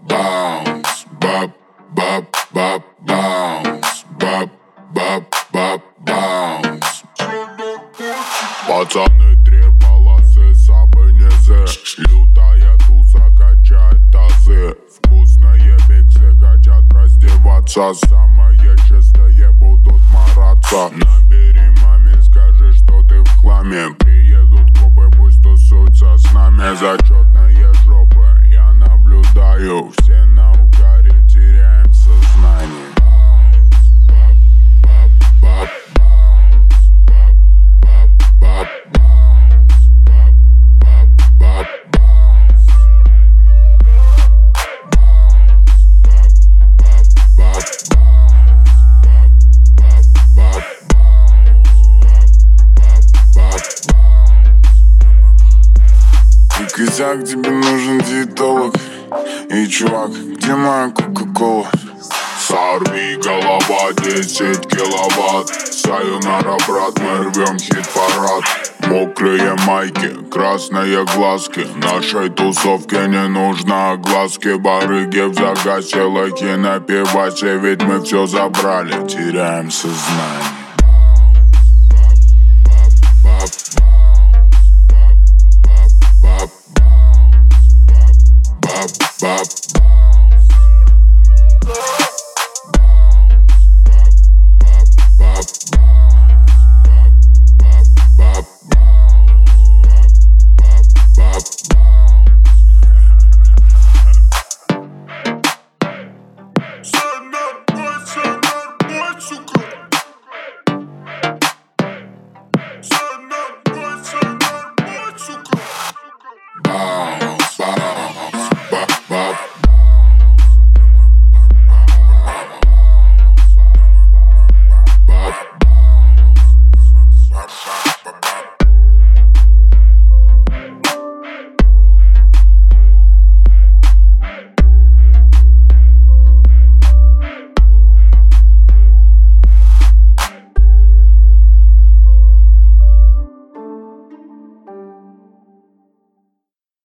Bounce, bop, bop, bop, bounce, bop, bop, bop, bounce. Пацаны, три полосы, сабы низы. Лютая туса качает тазы. Вкусные биксы хотят раздеваться. Самые чистые будут мараться. Набери маме, скажи, что ты в хламе. Приедут копы, пусть тусуются с нами. Зачетные жопы я наблюдаю. Все на угаре, теряем сознание. Косяк, тебе нужен диетолог. Эй, чувак, где моя кока-кола? Сорви голова, 10 киловатт. Сайонара, брат, мы рвем хит-парад. Мокрые майки, красные глазки. Нашей тусовке не нужно огласки. Барыги в загасе, лайки на пивасе. Ведь мы все забрали, теряем сознание. Bop,